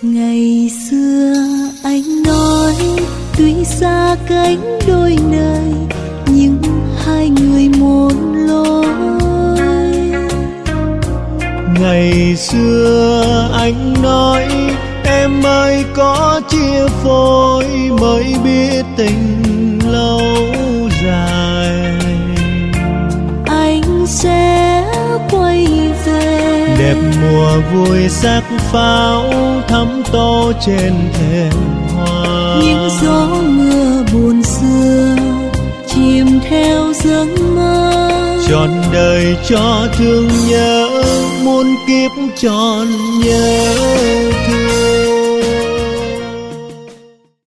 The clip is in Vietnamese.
Ngày xưa anh nói tuy xa cách đôi nơi nhưng hai người một lối. Ngày xưa anh nói em ơi có chia phôi mới biết tình lâu dài. Anh sẽ quay về đẹp mùa vui sắc pháo thắm tô trên thềm hoa. những gió mưa buồn xưa chìm theo giấc mơ. Trọn đời cho thương nhớ muôn kiếp tròn nhớ thương.